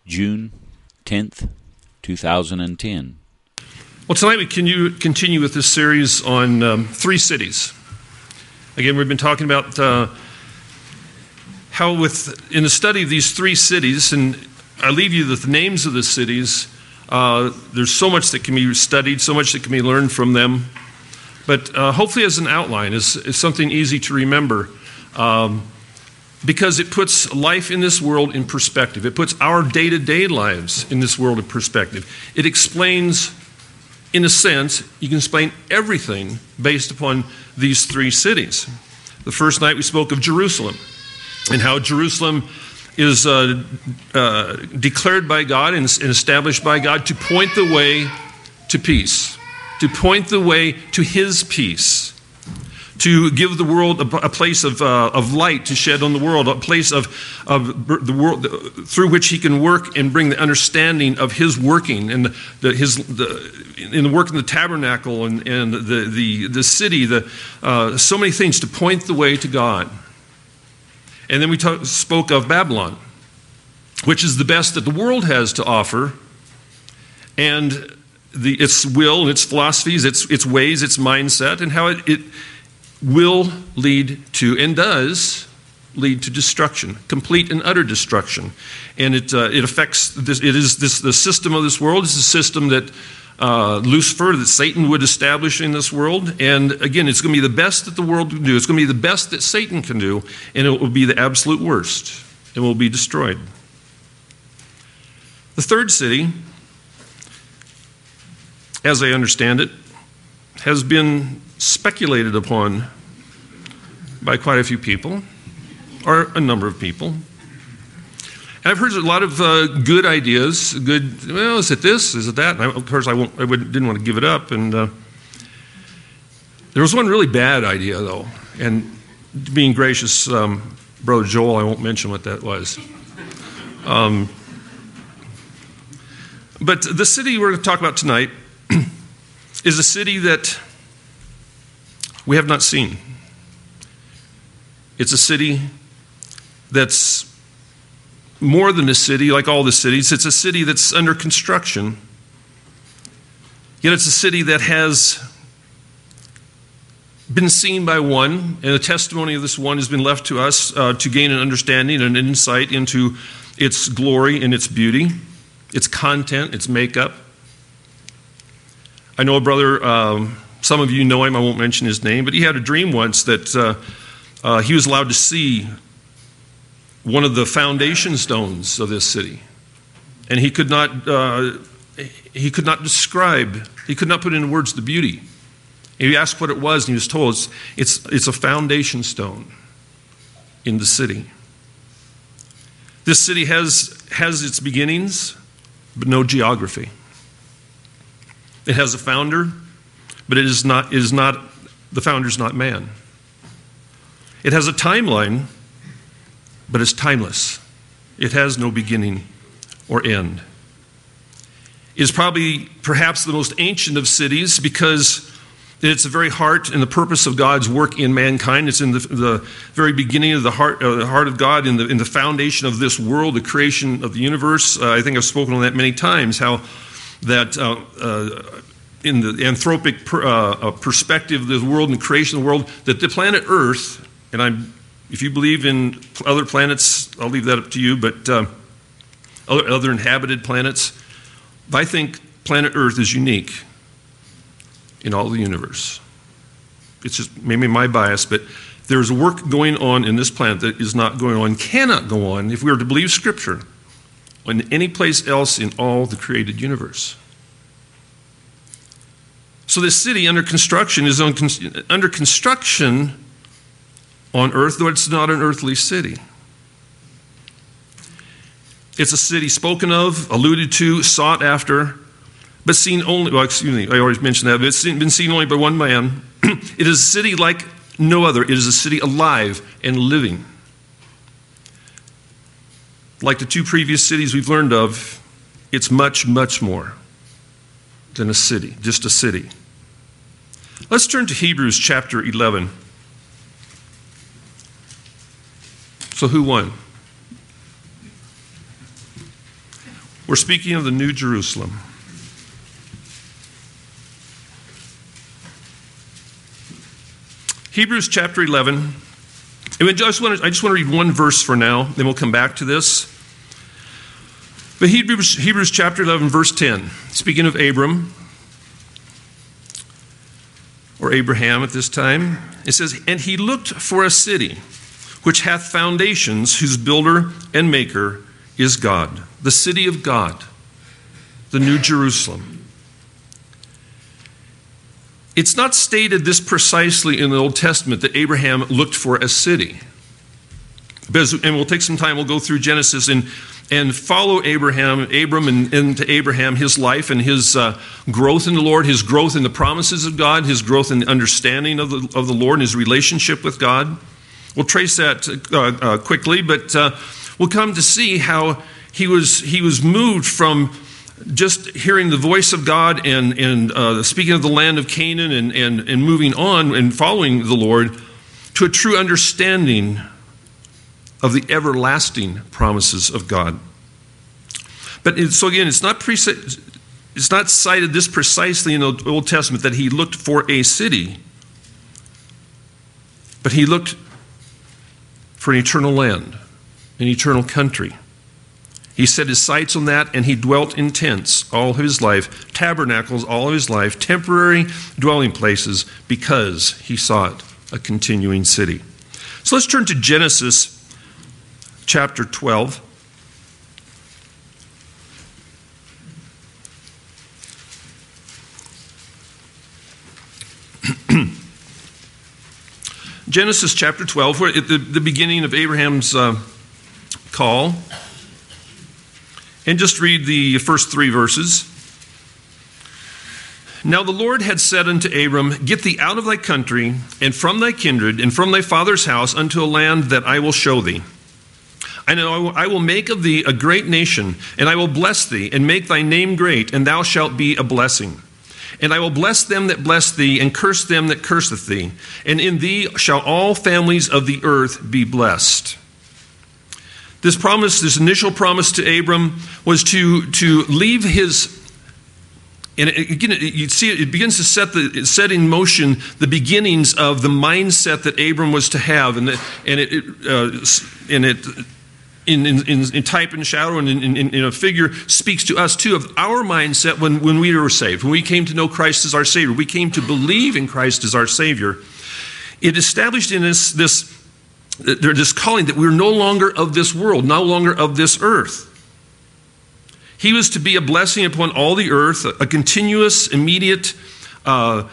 June 10th, 2010. Well, tonight we continue with this series on three cities. Again, we've been talking about how in the study of these three cities, and I leave you with the names of the cities, there's so much that can be studied, so much that can be learned from them. But hopefully as an outline, is something easy to remember, because it puts life in this world in perspective. It puts our day-to-day lives in this world in perspective. It explains, in a sense, you can explain everything based upon these three cities. The first night we spoke of Jerusalem and how Jerusalem is declared by God and established by God to point the way to peace, to point the way to His peace, to give the world a place of light to shed on the world, a place of the world through which He can work and bring the understanding of His working and in the work in the tabernacle and the city, so many things to point the way to God. And then we spoke of Babylon, which is the best that the world has to offer, and its will and its philosophies, its ways, its mindset, and how it will lead to, and does lead to, destruction, complete and utter destruction. And it affects this. It is the system of this world. It's a system that Lucifer, that Satan would establish in this world. And again, it's going to be the best that the world can do. It's going to be the best that Satan can do, and it will be the absolute worst. It will be destroyed. The third city, as I understand it, has been speculated upon by quite a few people, or a number of people. And I've heard a lot of good ideas, well, is it this, is it that? And of course, didn't want to give it up. And there was one really bad idea, though. And being gracious, Brother Joel, I won't mention what that was. But the city we're going to talk about tonight is a city that we have not seen. It's a city that's more than a city, like all the cities. It's a city that's under construction. Yet it's a city that has been seen by one, and the testimony of this one has been left to us to gain an understanding and an insight into its glory and its beauty, its content, its makeup. I know a brother, some of you know him, I won't mention his name, but he had a dream once that he was allowed to see one of the foundation stones of this city. And he could not describe, he could not put into words the beauty. And he asked what it was, and he was told it's a foundation stone in the city. This city has its beginnings, but no geography. It has a founder, but the founder's not man. It has a timeline, but it's timeless. It has no beginning or end. It is perhaps the most ancient of cities because it's the very heart and the purpose of God's work in mankind. It's in the very beginning of the heart of God, in the foundation of this world, the creation of the universe. I think I've spoken on that many times, how that in the anthropic perspective of the world and the creation of the world, that the planet Earth, and if you believe in other planets, I'll leave that up to you, but other inhabited planets, I think planet Earth is unique in all the universe. It's just maybe my bias, but there's work going on in this planet that is not going on, cannot go on, if we are to believe Scripture, in any place else in all the created universe. So this city under construction is under construction on earth, though it's not an earthly city. It's a city spoken of, alluded to, sought after, but seen only, I already mentioned that, but it's been seen only by one man. It is a city like no other. It is a city alive and living. Like the two previous cities we've learned of, it's much, much more than a city, just a city. Let's turn to Hebrews chapter 11. So who won? We're speaking of the New Jerusalem. Hebrews chapter 11. I just want to read one verse for now, then we'll come back to this. But Hebrews chapter 11, verse 10, speaking of Abram, or Abraham at this time, it says, "And he looked for a city which hath foundations, whose builder and maker is God." The city of God, the New Jerusalem. It's not stated this precisely in the Old Testament that Abraham looked for a city. And we'll take some time, we'll go through Genesis and follow Abram and into Abraham, his life and his growth in the Lord, his growth in the promises of God, his growth in the understanding of the Lord and his relationship with God. We'll trace that quickly, but we'll come to see how he was moved from just hearing the voice of God and speaking of the land of Canaan and moving on and following the Lord to a true understanding of the everlasting promises of God. But so again, it's not cited this precisely in the Old Testament that he looked for a city, but he looked for an eternal land, an eternal country. He set his sights on that, and he dwelt in tents all of his life, tabernacles all of his life, temporary dwelling places, because he sought a continuing city. So let's turn to Genesis chapter 12. Genesis chapter 12, we're at the beginning of Abraham's call. And just read the first 3 verses. "Now the Lord had said unto Abram, Get thee out of thy country, and from thy kindred, and from thy father's house, unto a land that I will show thee. And I will make of thee a great nation, and I will bless thee, and make thy name great, and thou shalt be a blessing. And I will bless them that bless thee, and curse them that curseth thee. And in thee shall all families of the earth be blessed." This promise, this initial promise to Abram, was to leave his, and again, you see it begins to set in motion the beginnings of the mindset that Abram was to have, and it in type and shadow and in a figure speaks to us too of our mindset when we were saved, when we came to know Christ as our Savior, we came to believe in Christ as our Savior. It established in us this calling that we're no longer of this world, no longer of this earth. He was to be a blessing upon all the earth, a continuous, immediate call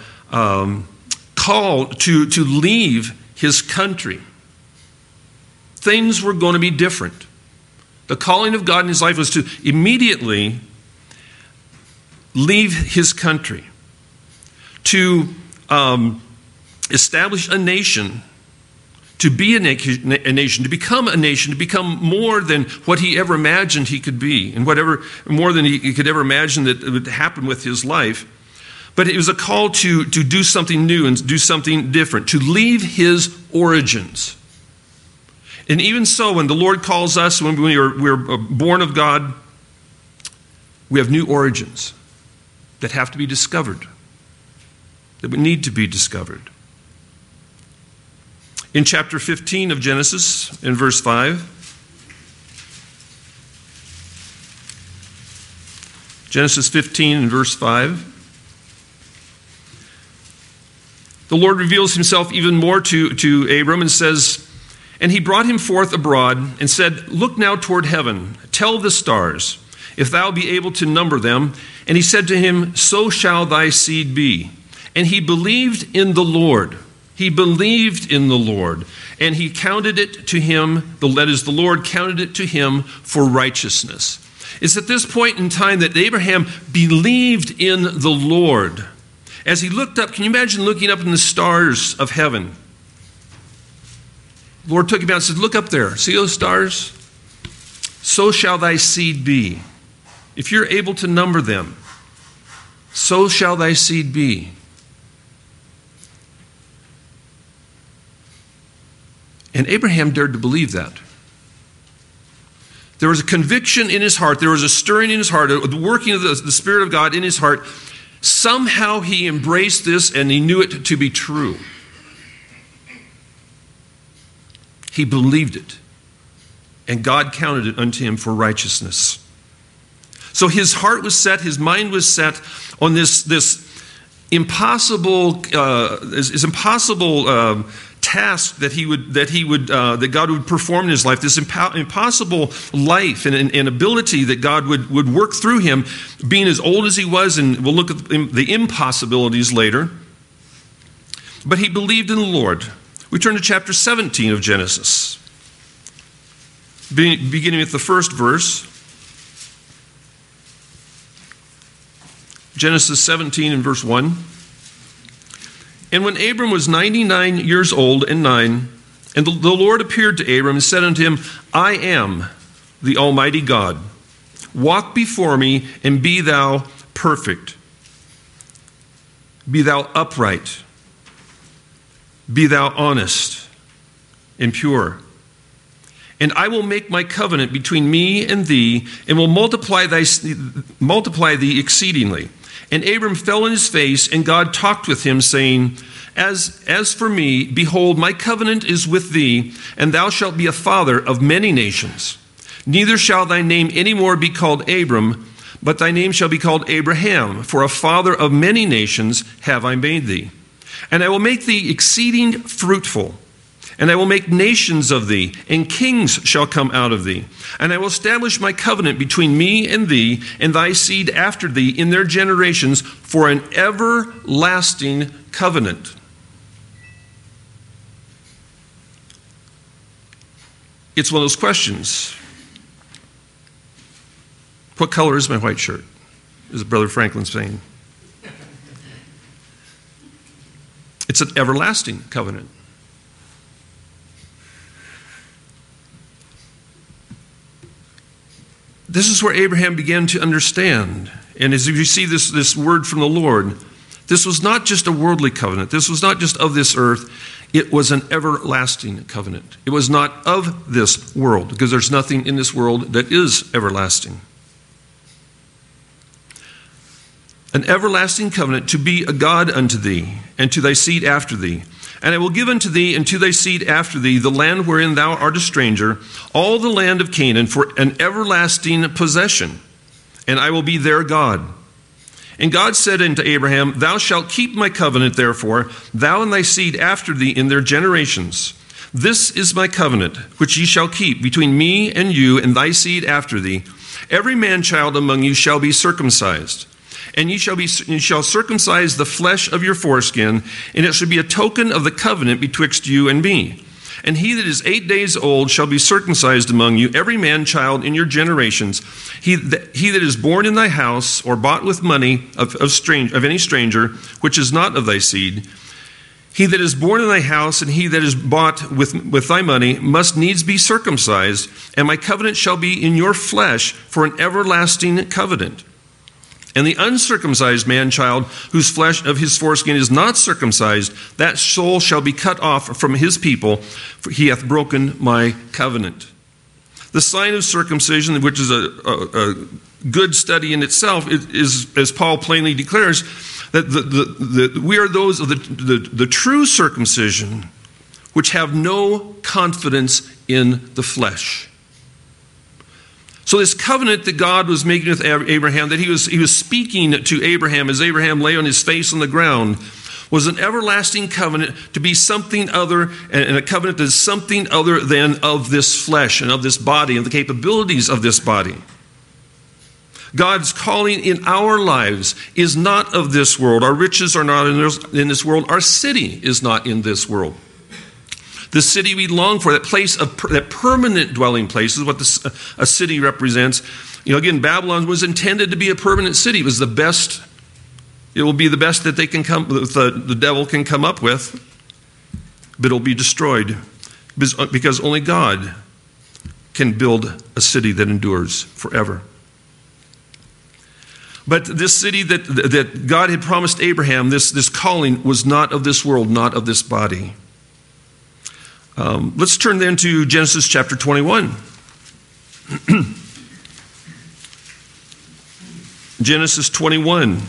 to leave his country. Things were going to be different. The calling of God in his life was to immediately leave his country, to establish a nation, to be a nation, to become a nation, to become more than what he ever imagined he could be, and more than he could ever imagine that would happen with his life. But it was a call to do something new and do something different, to leave his origins. And even so, when the Lord calls us, when we're born of God, we have new origins that have to be discovered, that need to be discovered. In chapter 15 of Genesis, in verse 5, Genesis 15 and verse 5, the Lord reveals himself even more to Abram and says, "And he brought him forth abroad and said, Look now toward heaven, tell the stars, if thou be able to number them. And he said to him, So shall thy seed be. And he believed in the Lord." He believed in the Lord, and he counted it to him, that is, the Lord counted it to him for righteousness. It's at this point in time that Abraham believed in the Lord. As he looked up, can you imagine looking up in the stars of heaven? The Lord took him out and said, Look up there, see those stars? So shall thy seed be. If you're able to number them, so shall thy seed be. And Abraham dared to believe that. There was a conviction in his heart. There was a stirring in his heart, the working of the Spirit of God in his heart. Somehow he embraced this and he knew it to be true. He believed it. And God counted it unto him for righteousness. So his heart was set, his mind was set on this impossible task that God would perform in his life, this impossible life and ability that God would work through him, being as old as he was, and we'll look at the impossibilities later. But he believed in the Lord. We turn to chapter 17 of Genesis, beginning with the first verse. Genesis 17 and verse 1. And when Abram was 99 years old and 9, and the Lord appeared to Abram and said unto him, I am the Almighty God. Walk before me and be thou perfect. Be thou upright. Be thou honest and pure. And I will make my covenant between me and thee, and will multiply thee exceedingly. And Abram fell on his face, and God talked with him, saying, As for me, behold, my covenant is with thee, and thou shalt be a father of many nations. Neither shall thy name any more be called Abram, but thy name shall be called Abraham, for a father of many nations have I made thee. And I will make thee exceeding fruitful, and I will make nations of thee, and kings shall come out of thee. And I will establish my covenant between me and thee, and thy seed after thee in their generations, for an everlasting covenant. It's one of those questions. What color is my white shirt? Is Brother Franklin saying? It's an everlasting covenant. This is where Abraham began to understand. And as you see this word from the Lord, this was not just a worldly covenant. This was not just of this earth. It was an everlasting covenant. It was not of this world, because there's nothing in this world that is everlasting. An everlasting covenant to be a God unto thee, and to thy seed after thee. And I will give unto thee and to thy seed after thee the land wherein thou art a stranger, all the land of Canaan, for an everlasting possession, and I will be their God. And God said unto Abraham, Thou shalt keep my covenant, therefore, thou and thy seed after thee in their generations. This is my covenant, which ye shall keep between me and you and thy seed after thee. Every man-child among you shall be circumcised. And ye shall circumcise the flesh of your foreskin, and it shall be a token of the covenant betwixt you and me. And he that is 8 days old shall be circumcised among you, every man-child in your generations. He that is born in thy house, or bought with money of any stranger, which is not of thy seed. He that is born in thy house, and he that is bought with thy money, must needs be circumcised, and my covenant shall be in your flesh for an everlasting covenant. And the uncircumcised man-child, whose flesh of his foreskin is not circumcised, that soul shall be cut off from his people, for he hath broken my covenant. The sign of circumcision, which is a good study in itself, is, as Paul plainly declares, that we are those of the true circumcision, which have no confidence in the flesh. So this covenant that God was making with Abraham, that he was speaking to Abraham as Abraham lay on his face on the ground, was an everlasting covenant to be something other, and a covenant that is something other than of this flesh and of this body and the capabilities of this body. God's calling in our lives is not of this world. Our riches are not in this world. Our city is not in this world. The city we long for, that place that permanent dwelling place, is what a city represents. Again, Babylon was intended to be a permanent city. It was the best. It will be the best that the devil can come up with, but it'll be destroyed because only God can build a city that endures forever. But this city that God had promised Abraham, this calling, was not of this world, not of this body. Let's turn then to Genesis chapter 21. Genesis 21,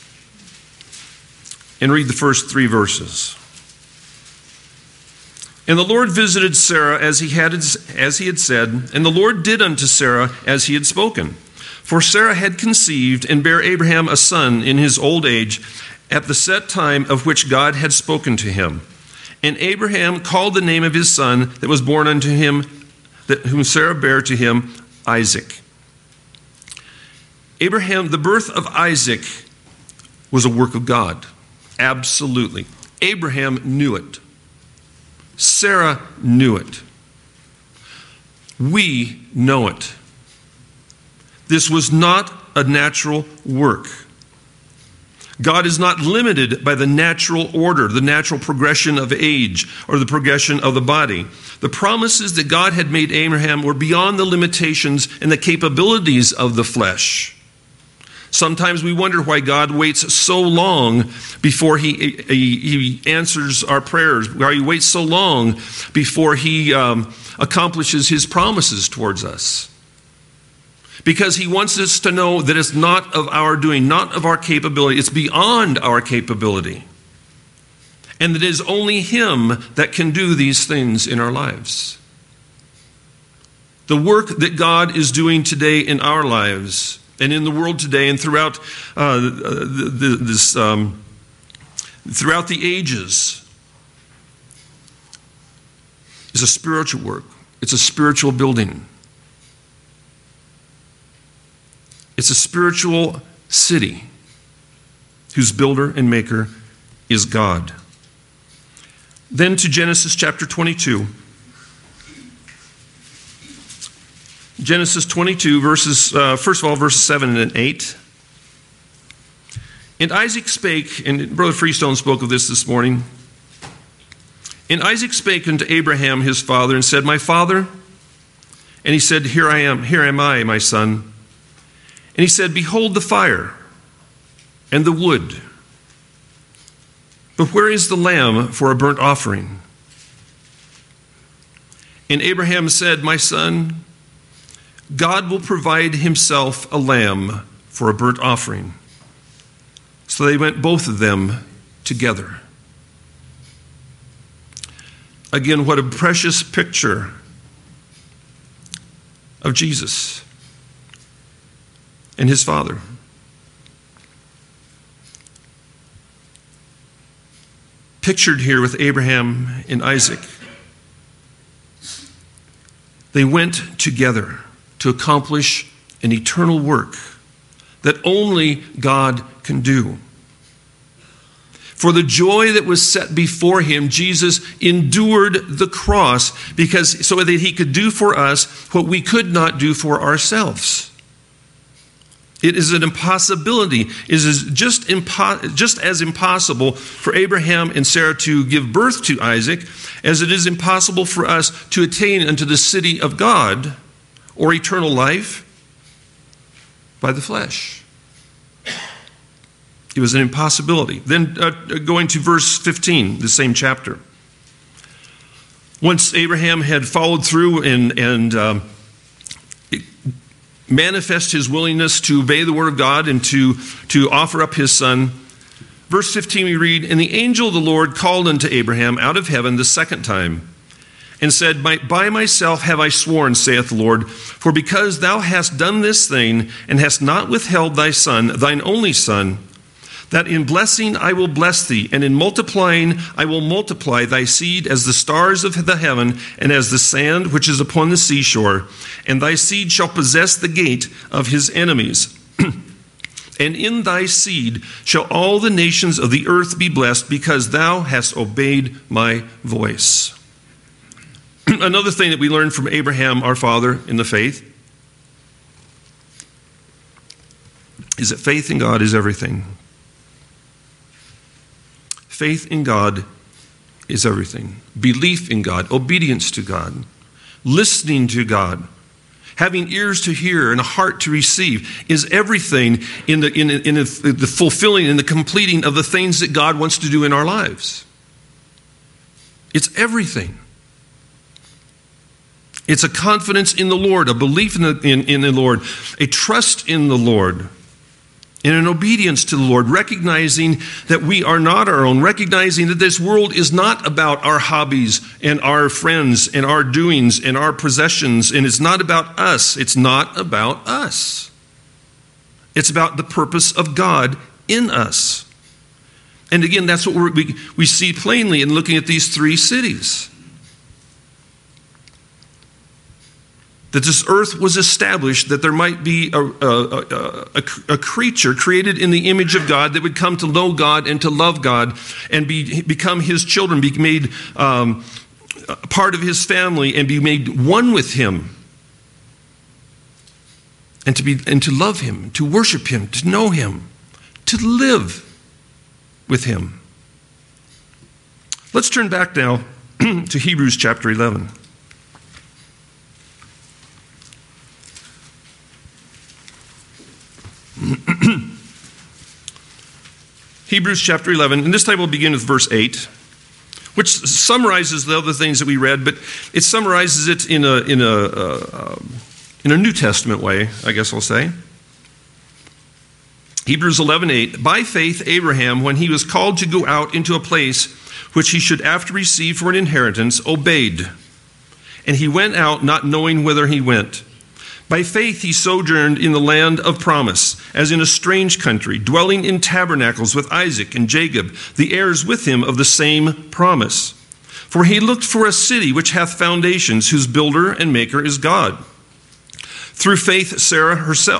and read the first 3 verses. And the Lord visited Sarah as he had said, and the Lord did unto Sarah as he had spoken. For Sarah had conceived and bare Abraham a son in his old age, at the set time of which God had spoken to him. And Abraham called the name of his son that was born unto him, whom Sarah bare to him, Isaac. Abraham, the birth of Isaac was a work of God. Absolutely. Abraham knew it. Sarah knew it. We know it. This was not a natural work. God is not limited by the natural order, the natural progression of age, or the progression of the body. The promises that God had made Abraham were beyond the limitations and the capabilities of the flesh. Sometimes we wonder why God waits so long before he answers our prayers, why he waits so long before he accomplishes his promises towards us. Because he wants us to know that it's not of our doing, not of our capability, it's beyond our capability. And that it is only him that can do these things in our lives. The work that God is doing today in our lives and in the world today and throughout throughout the ages is a spiritual work. It's a spiritual building. It's a spiritual city whose builder and maker is God. Then to Genesis chapter 22. Genesis 22, verses, first of all, verses 7 and 8. And Isaac spake, and Brother Freestone spoke of this morning. And Isaac spake unto Abraham his father, and said, My father? And he said, Here am I, my son. And he said, Behold the fire and the wood. But where is the lamb for a burnt offering? And Abraham said, My son, God will provide himself a lamb for a burnt offering. So they went both of them together. Again, what a precious picture of Jesus and his Father. Pictured here with Abraham and Isaac. They went together to accomplish an eternal work that only God can do. For the joy that was set before him, Jesus endured the cross so that he could do for us what we could not do for ourselves. It is an impossibility. It is just as impossible for Abraham and Sarah to give birth to Isaac as it is impossible for us to attain unto the city of God or eternal life by the flesh. It was an impossibility. Then going to verse 15, the same chapter. Once Abraham had followed through and manifest his willingness to obey the word of God and to offer up his son. Verse 15 we read, And the angel of the Lord called unto Abraham out of heaven the second time, and said, By myself have I sworn, saith the Lord, for because thou hast done this thing, and hast not withheld thy son, thine only son, that in blessing I will bless thee, and in multiplying I will multiply thy seed as the stars of the heaven, and as the sand which is upon the seashore. And thy seed shall possess the gate of his enemies. And in thy seed shall all the nations of the earth be blessed, because thou hast obeyed my voice. Another thing that we learned from Abraham, our father in the faith, is that faith in God is everything. Faith in God is everything. Belief in God, obedience to God, listening to God, having ears to hear and a heart to receive is everything in the fulfilling and the completing of the things that God wants to do in our lives. It's everything. It's a confidence in the Lord, a belief in the Lord, a trust in the Lord, and an obedience to the Lord, recognizing that we are not our own, recognizing that this world is not about our hobbies and our friends and our doings and our possessions, and it's not about us. It's not about us. It's about the purpose of God in us. And again, that's what we see plainly in looking at these three cities. That this earth was established, that there might be a creature created in the image of God that would come to know God and to love God and become His children, be made part of His family and be made one with Him. And to love Him, to worship Him, to know Him, to live with Him. Let's turn back now to Hebrews chapter 11. Hebrews chapter 11, and this time we'll begin with verse 8, which summarizes the other things that we read, but it summarizes it in a New Testament way, I guess I'll say. Hebrews 11:8, by faith Abraham, when he was called to go out into a place which he should after receive for an inheritance, obeyed. And he went out not knowing whither he went. By faith he sojourned in the land of promise, as in a strange country, dwelling in tabernacles with Isaac and Jacob, the heirs with him of the same promise. For he looked for a city which hath foundations, whose builder and maker is God. Through faith Sarah herself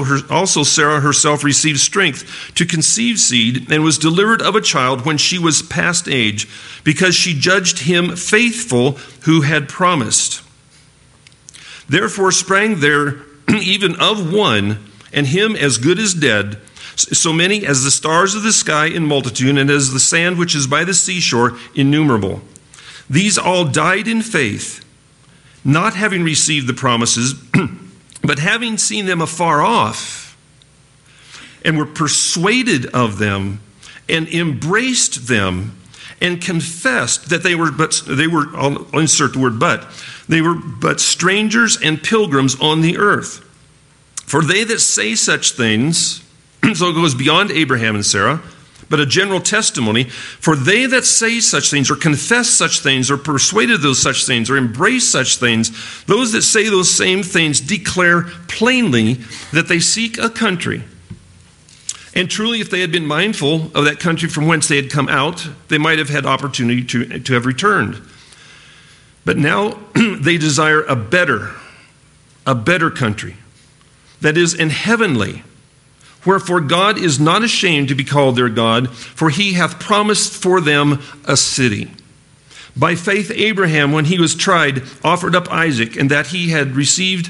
received strength to conceive seed, and was delivered of a child when she was past age, because she judged him faithful who had promised. Therefore sprang there even of one, and him as good as dead, so many as the stars of the sky in multitude, and as the sand which is by the seashore innumerable. These all died in faith, not having received the promises, but having seen them afar off, and were persuaded of them, and embraced them, and confessed that they were, I'll insert the word but, they were but strangers and pilgrims on the earth. For they that say such things, so it goes beyond Abraham and Sarah, but a general testimony, for they that say such things, or confess such things, or persuaded those such things, or embrace such things, those that say those same things declare plainly that they seek a country. And truly, if they had been mindful of that country from whence they had come out, they might have had opportunity to have returned. But now they desire a better country, that is, an heavenly. Wherefore God is not ashamed to be called their God, for he hath promised for them a city. By faith Abraham, when he was tried, offered up Isaac, and that he had received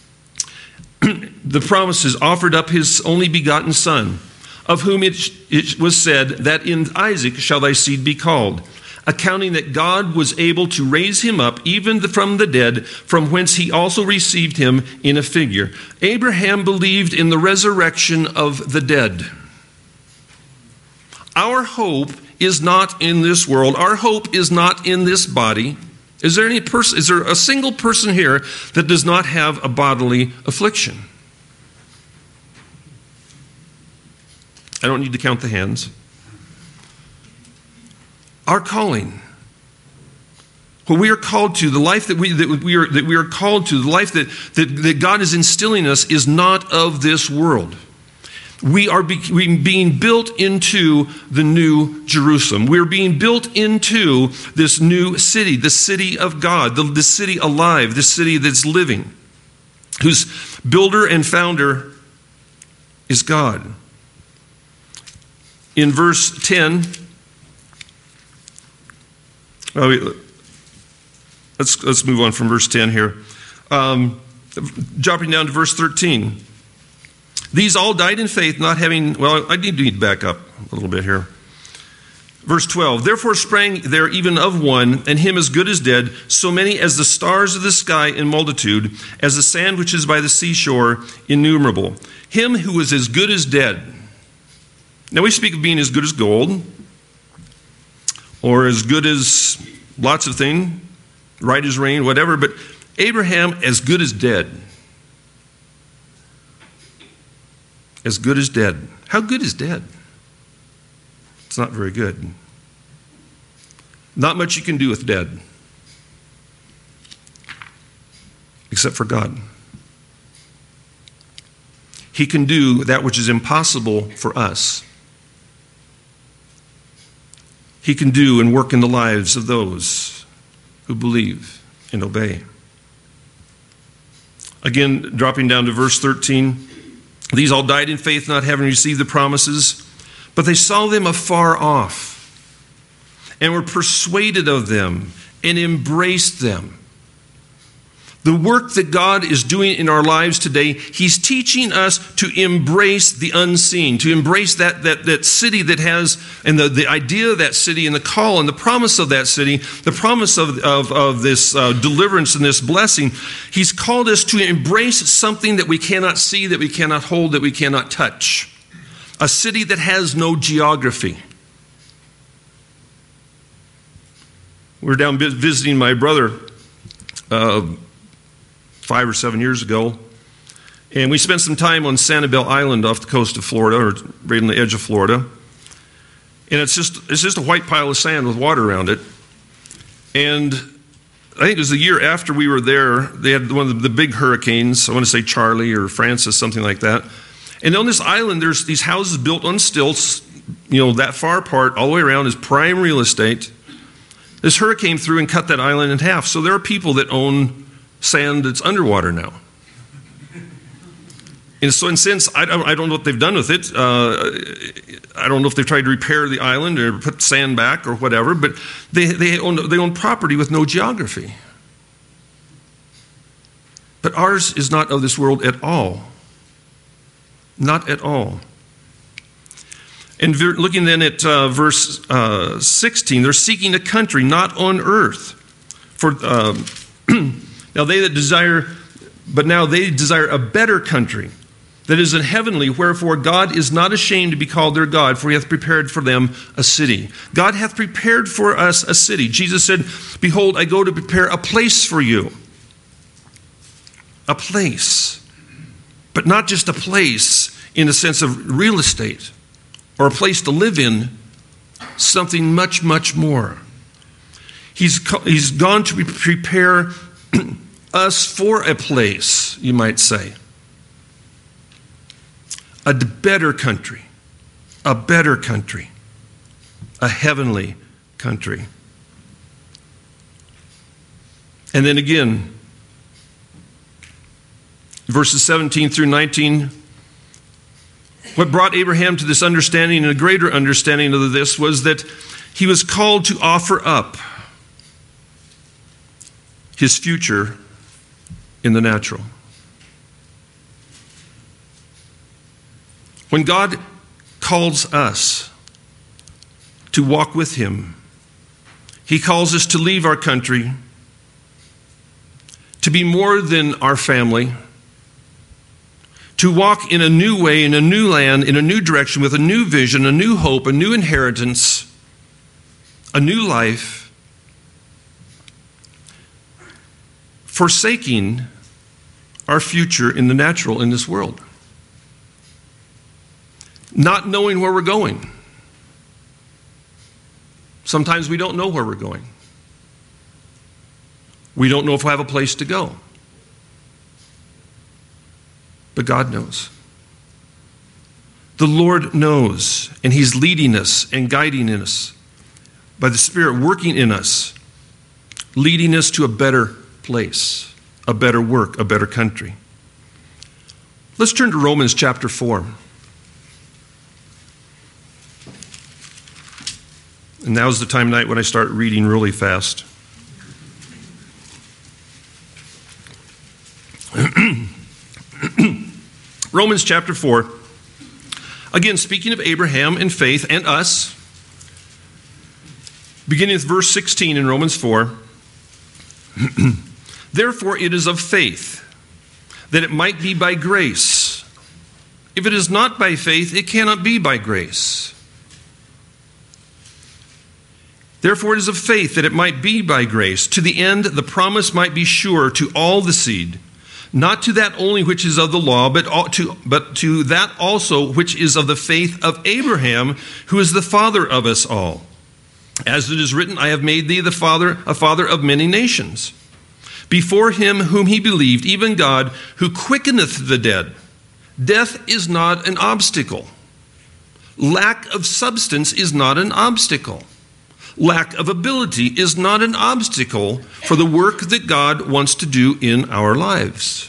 the promises, offered up his only begotten son, of whom it was said that in Isaac shall thy seed be called, accounting that God was able to raise him up even from the dead, from whence he also received him in a figure. Abraham believed in the resurrection of the dead. Our hope is not in this world. Our hope is not in this body. Is there a single person here that does not have a bodily affliction? I don't need to count the hands. Our calling, what we are called to, the life that we are called to, the life that God is instilling us, is not of this world. We are being built into the new Jerusalem. We're being built into this new city, the city of God, the city alive, the city that's living, whose builder and founder is God. In verse 10, let's move on from verse 10 here. Dropping down to verse 13. These all died in faith, not having, well, I need to back up a little bit here. Verse 12, therefore sprang there even of one, and him as good as dead, so many as the stars of the sky in multitude, as the sand which is by the seashore innumerable. Him who was as good as dead. Now we speak of being as good as gold, or as good as lots of things, right as rain, whatever, but Abraham as good as dead. As good as dead. How good is dead? It's not very good. Not much you can do with dead. Except for God. He can do that which is impossible for us. He can do and work in the lives of those who believe and obey. Again, dropping down to verse 13. These all died in faith, not having received the promises, but they saw them afar off and were persuaded of them and embraced them. The work that God is doing in our lives today, He's teaching us to embrace the unseen, to embrace that city that has, and the idea of that city and the call and the promise of that city, the promise of this deliverance and this blessing. He's called us to embrace something that we cannot see, that we cannot hold, that we cannot touch. A city that has no geography. We were down visiting my brother 5 or 7 years ago, and we spent some time on Sanibel Island off the coast of Florida, or right on the edge of Florida. And it's just a white pile of sand with water around it. And I think it was the year after we were there, they had one of the big hurricanes. I want to say Charlie or Francis, something like that. And on this island, there's these houses built on stilts, that far apart, all the way around, is prime real estate. This hurricane through and cut that island in half. So there are people that own sand that's underwater now. And so, in a sense, I don't know what they've done with it. I don't know if they've tried to repair the island or put sand back or whatever, but they own property with no geography. But ours is not of this world at all. Not at all. And looking then at verse 16, they're seeking a country not on earth. For now they desire a better country that is in heavenly, wherefore God is not ashamed to be called their God, for He hath prepared for them a city. God hath prepared for us a city. Jesus said, behold, I go to prepare a place for you. A place. But not just a place in the sense of real estate or a place to live in, something much, much more. He's gone to prepare us for a place, you might say. A better country, a heavenly country. And then again, verses 17 through 19, what brought Abraham to this understanding and a greater understanding of this was that he was called to offer up his future in the natural. When God calls us to walk with Him, He calls us to leave our country, to be more than our family, to walk in a new way, in a new land, in a new direction, with a new vision, a new hope, a new inheritance, a new life, forsaking our future in the natural in this world. Not knowing where we're going. Sometimes we don't know where we're going. We don't know if we'll have a place to go. But God knows. The Lord knows, and He's leading us and guiding us by the Spirit working in us, leading us to a better place, a better work, a better country. Let's turn to Romans chapter 4. And now's the time of night when I start reading really fast. Romans chapter 4. Again, speaking of Abraham and faith and us, beginning with verse 16 in Romans 4. Therefore it is of faith, that it might be by grace. If it is not by faith, it cannot be by grace. Therefore it is of faith that it might be by grace, to the end the promise might be sure to all the seed, not to that only which is of the law, but to that also which is of the faith of Abraham, who is the father of us all. As it is written, I have made thee a father of many nations. Before him whom he believed, even God, who quickeneth the dead. Death is not an obstacle. Lack of substance is not an obstacle. Lack of ability is not an obstacle for the work that God wants to do in our lives.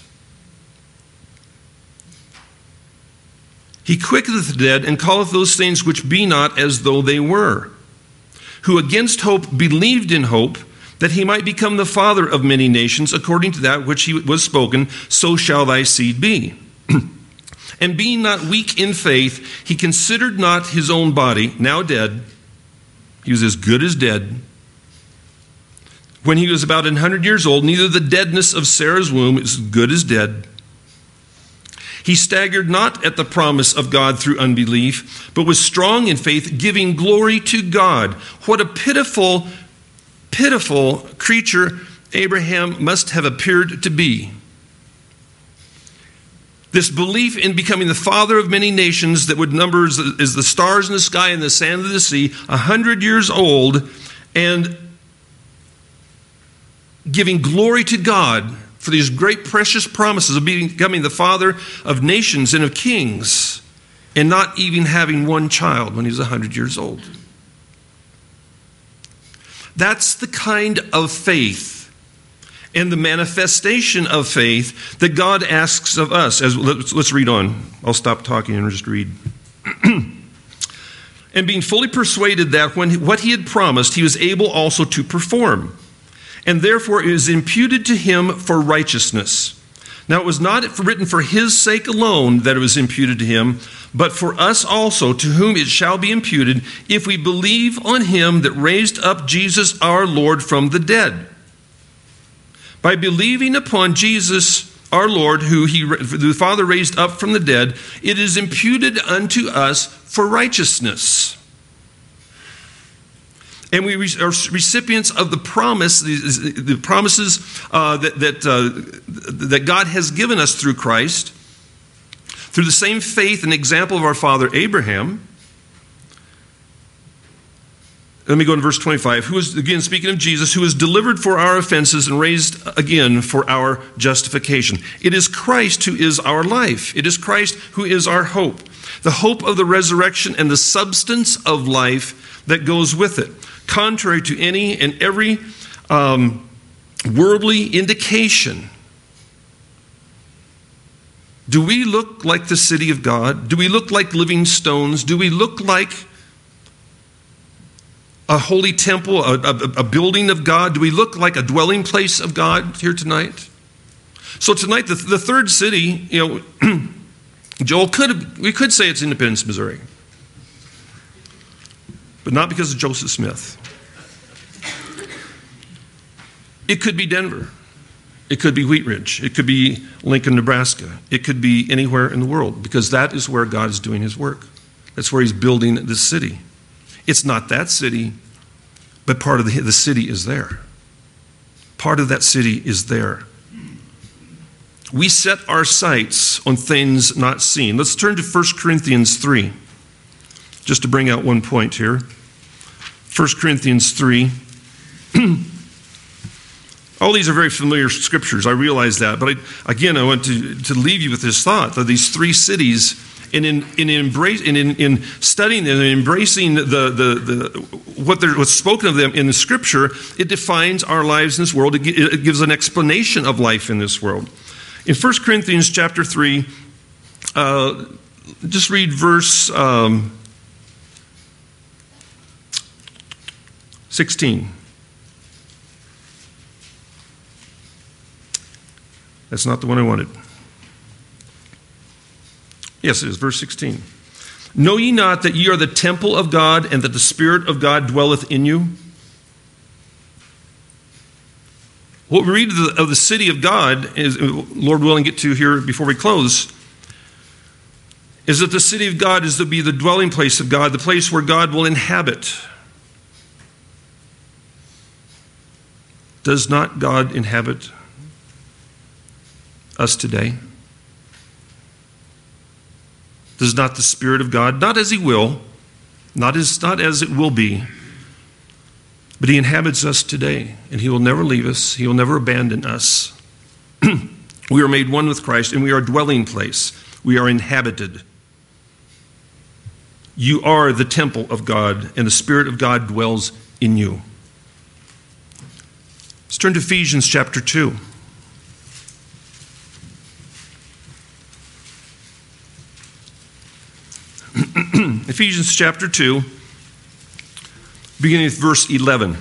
He quickeneth the dead and calleth those things which be not as though they were. Who against hope believed in hope, that he might become the father of many nations, according to that which he was spoken, so shall thy seed be. And being not weak in faith, he considered not his own body, now dead. He was as good as dead. When he was about 100 years old, neither the deadness of Sarah's womb is as good as dead. He staggered not at the promise of God through unbelief, but was strong in faith, giving glory to God. What a pitiful, pitiful creature Abraham must have appeared to be. This belief in becoming the father of many nations that would number as the stars in the sky and the sand of the sea, 100 years old, and giving glory to God for these great precious promises of becoming the father of nations and of kings, and not even having one child when he was 100 years old. That's the kind of faith and the manifestation of faith that God asks of us. Let's read on. I'll stop talking and just read. And being fully persuaded that when what he had promised, he was able also to perform. And therefore it is imputed to him for righteousness. Now it was not written for his sake alone that it was imputed to him, but for us also, to whom it shall be imputed, if we believe on him that raised up Jesus our Lord from the dead. By believing upon Jesus our Lord, who the Father raised up from the dead, it is imputed unto us for righteousness. And we are recipients of the promise, the promises that God has given us through Christ, through the same faith and example of our father Abraham. Let me go to verse 25. Who is, again, speaking of Jesus, who was delivered for our offenses and raised again for our justification. It is Christ who is our life. It is Christ who is our hope. The hope of the resurrection and the substance of life that goes with it. Contrary to any and every worldly indication. Do we look like the city of God? Do we look like living stones? Do we look like a holy temple, a building of God? Do we look like a dwelling place of God here tonight? So tonight, the third city, Joel we could say it's Independence, Missouri. But not because of Joseph Smith. It could be Denver. It could be Wheat Ridge. It could be Lincoln, Nebraska. It could be anywhere in the world, because that is where God is doing his work. That's where he's building this city. It's not that city, but part of the city is there. Part of that city is there. We set our sights on things not seen. Let's turn to 1 Corinthians 3, just to bring out one point here. 1 Corinthians 3. All these are very familiar scriptures, I realize that. But I want to leave you with this thought that these three cities, in studying them and embracing what's spoken of them in the Scripture, it defines our lives in this world. It gives an explanation of life in this world. In 1 Corinthians chapter 3, just read verse 16. That's not the one I wanted. Yes, it is, verse 16. Know ye not that ye are the temple of God, and that the Spirit of God dwelleth in you? What we read of the city of God, is, Lord willing, get to here before we close, is that the city of God is to be the dwelling place of God, the place where God will inhabit. Does not God inhabit us today? Does not the Spirit of God, not as He will, not as it will be, but He inhabits us today, and He will never leave us. He will never abandon us. We are made one with Christ, and we are a dwelling place. We are inhabited. You are the temple of God, and the Spirit of God dwells in you. Let's turn to Ephesians chapter 2. Ephesians chapter 2, beginning with verse 11.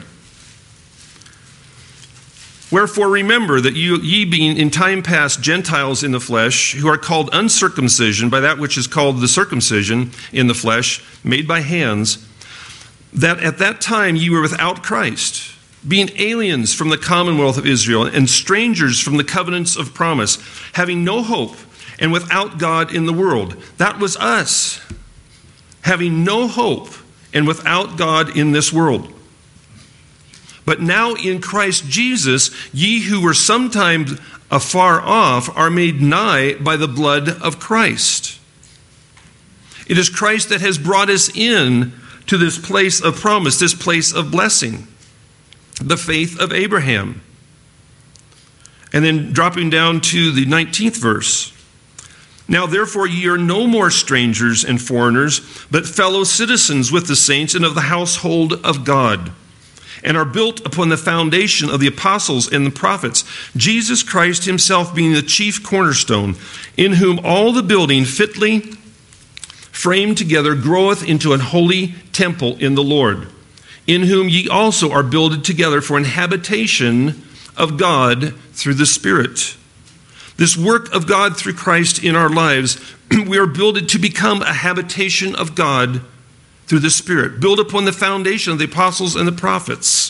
Wherefore remember that ye being in time past Gentiles in the flesh, who are called uncircumcision by that which is called the circumcision in the flesh, made by hands, that at that time ye were without Christ, being aliens from the commonwealth of Israel, and strangers from the covenants of promise, having no hope, and without God in the world. That was us, having no hope, and without God in this world. But now in Christ Jesus, ye who were sometimes afar off are made nigh by the blood of Christ. It is Christ that has brought us in to this place of promise, this place of blessing, the faith of Abraham. And then dropping down to the 19th verse. Now therefore ye are no more strangers and foreigners, but fellow citizens with the saints and of the household of God, and are built upon the foundation of the apostles and the prophets, Jesus Christ himself being the chief cornerstone, in whom all the building fitly framed together groweth into an holy temple in the Lord, in whom ye also are builded together for an habitation of God through the Spirit. This work of God through Christ in our lives, we are builded to become a habitation of God through the Spirit, built upon the foundation of the apostles and the prophets.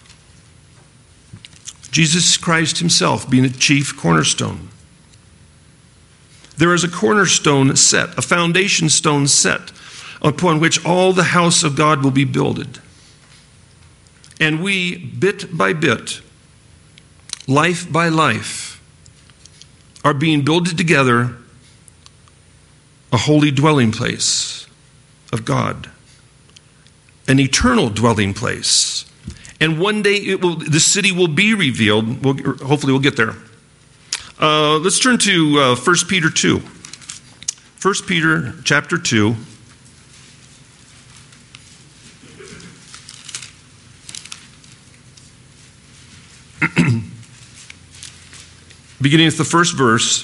Jesus Christ himself being the chief cornerstone. There is a cornerstone set, a foundation stone set, upon which all the house of God will be builded. And we, bit by bit, life by life, are being builded together a holy dwelling place of God, an eternal dwelling place. And one day the city will be revealed. Hopefully we'll get there. Let's turn to 1 Peter 2. 1 Peter chapter 2. Beginning with the first verse.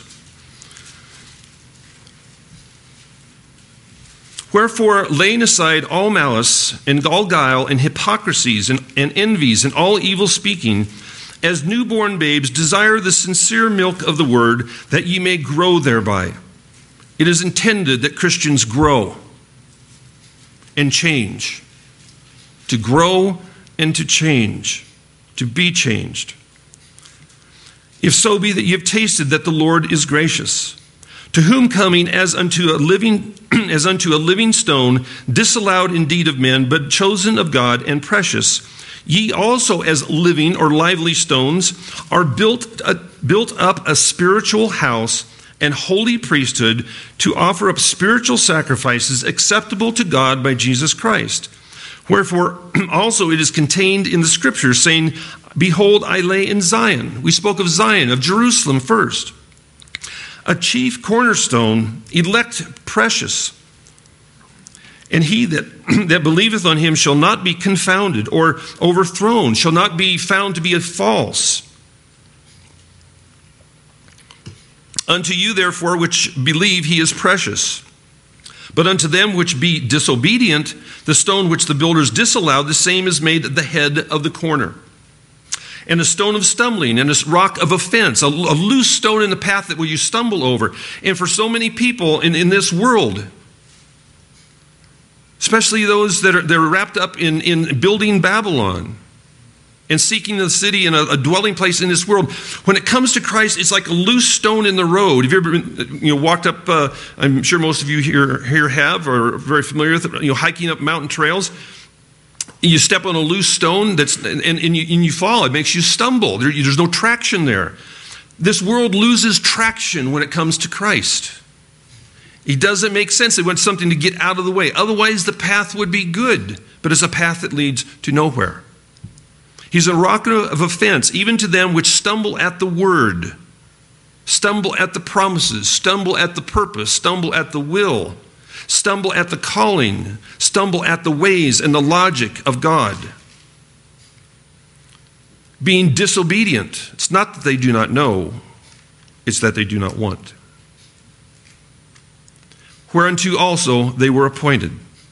Wherefore, laying aside all malice and all guile and hypocrisies and envies and all evil speaking, as newborn babes desire the sincere milk of the word, that ye may grow thereby. It is intended that Christians grow and change. To grow and to change. To be changed. If so be that ye have tasted that the Lord is gracious, to whom coming as unto a living stone, disallowed indeed of men, but chosen of God and precious, ye also as living or lively stones are built up a spiritual house and holy priesthood, to offer up spiritual sacrifices acceptable to God by Jesus Christ. Wherefore also it is contained in the Scriptures, saying, Behold, I lay in Zion. We spoke of Zion, of Jerusalem first. A chief cornerstone, elect precious. And he that believeth on him shall not be confounded or overthrown, shall not be found to be false. Unto you, therefore, which believe, he is precious. But unto them which be disobedient, the stone which the builders disallowed, the same is made the head of the corner. And a stone of stumbling, and a rock of offense, a loose stone in the path that will you stumble over. And for so many people in this world, especially those that are wrapped up in building Babylon and seeking the city and a dwelling place in this world, when it comes to Christ, it's like a loose stone in the road. Have you ever been, walked up? I'm sure most of you here have, or are very familiar with it. Hiking up mountain trails. You step on a loose stone and you fall. It makes you stumble. There's no traction there. This world loses traction when it comes to Christ. It doesn't make sense. It wants something to get out of the way. Otherwise, the path would be good, but it's a path that leads to nowhere. He's a rock of offense, even to them which stumble at the word, stumble at the promises, stumble at the purpose, stumble at the will, stumble at the calling, stumble at the ways and the logic of God. Being disobedient. It's not that they do not know, it's that they do not want. Whereunto also they were appointed.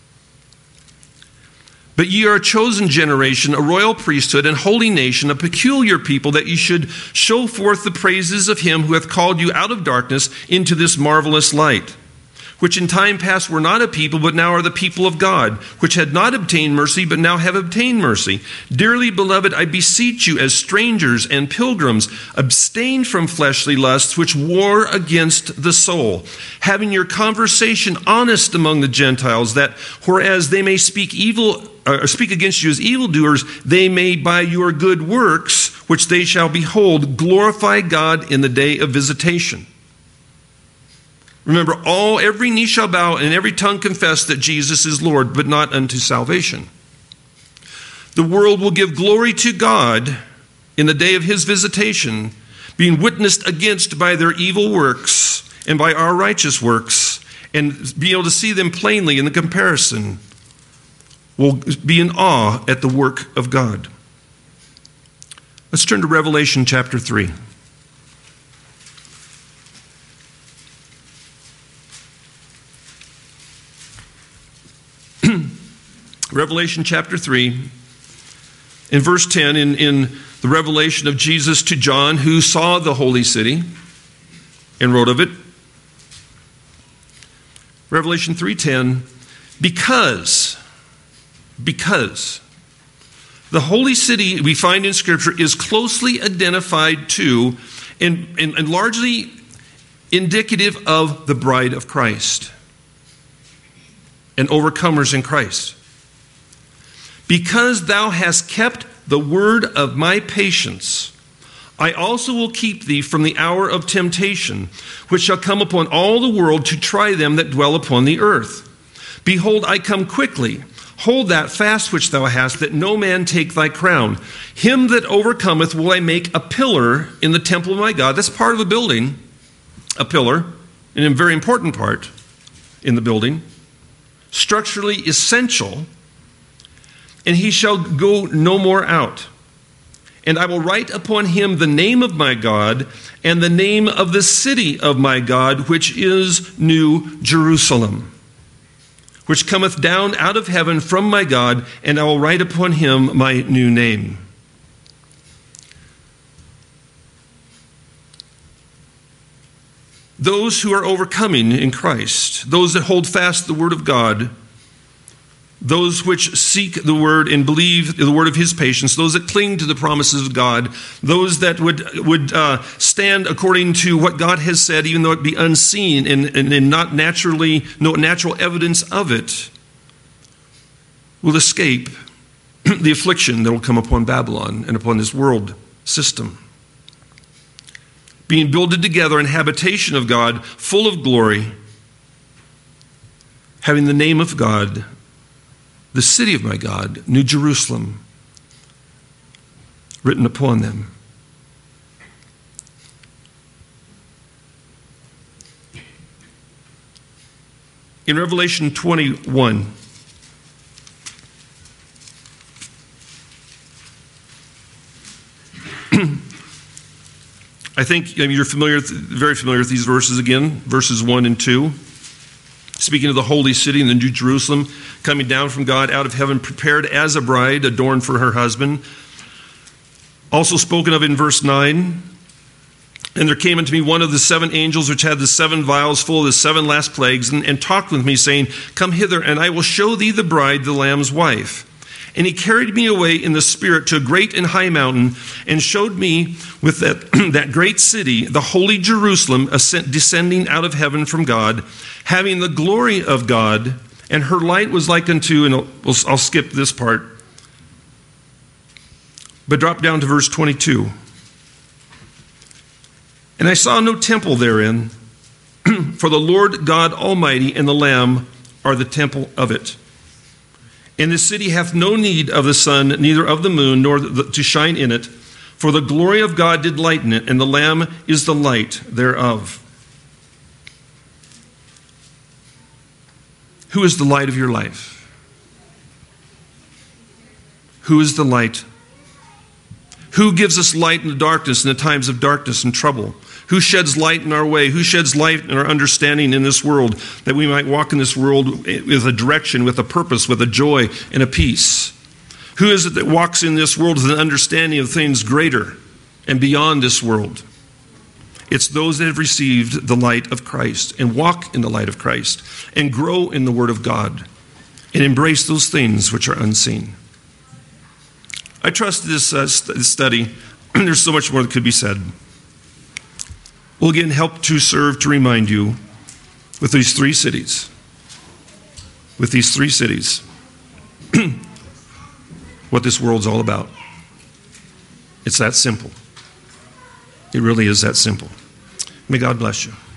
But ye are a chosen generation, a royal priesthood, and holy nation, a peculiar people, that ye should show forth the praises of him who hath called you out of darkness into this marvelous light, which in time past were not a people, but now are the people of God, which had not obtained mercy, but now have obtained mercy. Dearly beloved, I beseech you, as strangers and pilgrims, abstain from fleshly lusts, which war against the soul, having your conversation honest among the Gentiles, that whereas they may speak against you as evildoers, they may by your good works, which they shall behold, glorify God in the day of visitation. Remember, every knee shall bow and every tongue confess that Jesus is Lord, but not unto salvation. The world will give glory to God in the day of his visitation, being witnessed against by their evil works and by our righteous works, and be able to see them plainly in the comparison. Will be in awe at the work of God. Let's turn to Revelation chapter 3. Revelation chapter 3, in verse 10, in the revelation of Jesus to John, who saw the holy city and wrote of it. Revelation 3:10, because the holy city we find in Scripture is closely identified to and largely indicative of the bride of Christ and overcomers in Christ. Because thou hast kept the word of my patience, I also will keep thee from the hour of temptation, which shall come upon all the world to try them that dwell upon the earth. Behold, I come quickly. Hold that fast which thou hast, that no man take thy crown. Him that overcometh will I make a pillar in the temple of my God. That's part of a building, a pillar, and a very important part in the building. Structurally essential. And he shall go no more out. And I will write upon him the name of my God and the name of the city of my God, which is New Jerusalem, which cometh down out of heaven from my God, and I will write upon him my new name. Those who are overcoming in Christ, those that hold fast the word of God, those which seek the word and believe the word of his patience, those that cling to the promises of God, those that would stand according to what God has said, even though it be unseen and not naturally, no natural evidence of it, will escape the affliction that will come upon Babylon and upon this world system. Being builded together in habitation of God, full of glory, having the name of God, the city of my God, New Jerusalem, written upon them. In Revelation 21, I think you're very familiar with these verses again, verses 1 and 2. Speaking of the holy city and the New Jerusalem, coming down from God out of heaven, prepared as a bride, adorned for her husband. Also spoken of in verse 9. And there came unto me one of the 7 angels which had the 7 vials full of the 7 last plagues, and talked with me, saying, Come hither, and I will show thee the bride, the Lamb's wife. And he carried me away in the spirit to a great and high mountain, and showed me with that great city, the holy Jerusalem, descending out of heaven from God, having the glory of God, and her light was like unto, and I'll skip this part, But drop down to verse 22. And I saw no temple therein, for the Lord God Almighty and the Lamb are the temple of it. And the city hath no need of the sun, neither of the moon, nor to shine in it, for the glory of God did lighten it, and the Lamb is the light thereof. Who is the light of your life? Who is the light? Who gives us light in the darkness, in the times of darkness and trouble? Who sheds light in our way? Who sheds light in our understanding in this world, that we might walk in this world with a direction, with a purpose, with a joy and a peace? Who is it that walks in this world with an understanding of things greater and beyond this world? It's those that have received the light of Christ and walk in the light of Christ and grow in the Word of God and embrace those things which are unseen. I trust this study, there's so much more that could be said, will again help to serve to remind you with these three cities, what this world's all about. It's that simple. It really is that simple. May God bless you.